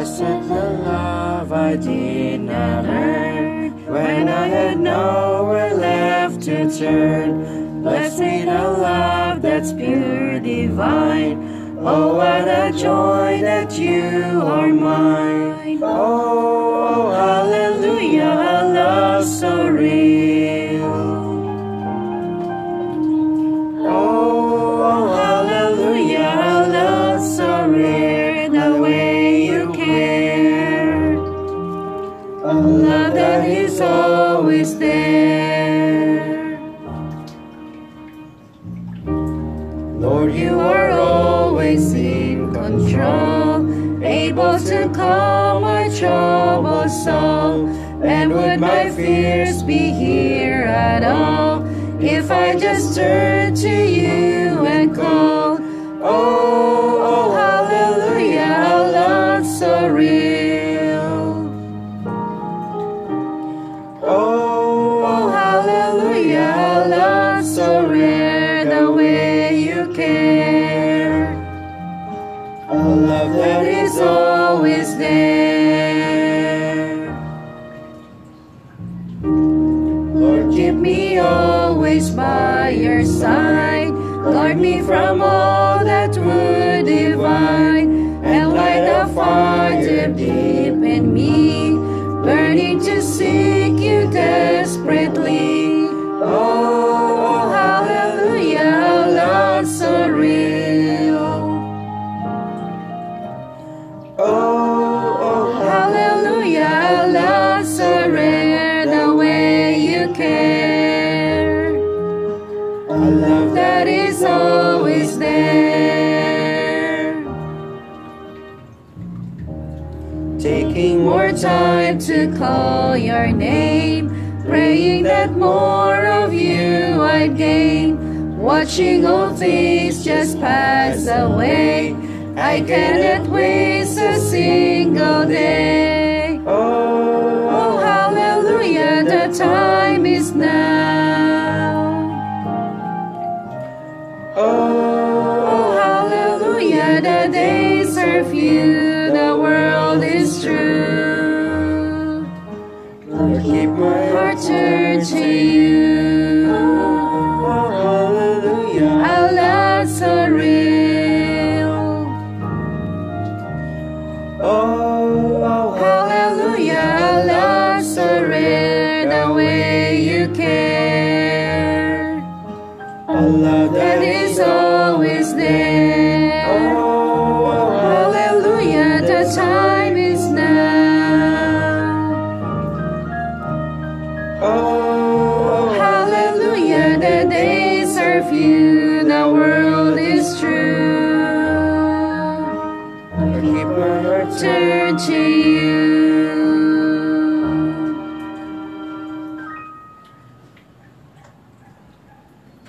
Blessed the love I did not earn, when I had nowhere left to turn. Blessed the love that's pure divine, oh what a joy that you are mine. Oh, hallelujah, a love so real. Oh, hallelujah, a love so rare, the way you care. A love that is always there. Lord, you are always in control, able to calm my troubled soul. And would my fears be here at all, if I just turn to you and call? Oh, hallelujah, a love so real. Oh, hallelujah, a love so rare, the way you care. A love that is always there. Lord, keep me always by your side. Guard me from all that would divide, and light the fire deep in me, burning to seek you desperately. Oh, hallelujah, love so real. Oh, hallelujah, love so rare, the way you care. A love that is always there. Taking more time to call your name, praying that more of you I'd gain. Watching all things just pass away, I cannot waste a single day. Oh, hallelujah, the time is now. Oh, hallelujah, the days are few, the world is true. Lord, keep my heart turned to you. Oh, hallelujah, a love so real. Oh, hallelujah, a love so rare, the way you care. A love that is always there. Oh, hallelujah, the time is now. Oh, hallelujah, the days are few, the world is true. I keep my heart turned to you.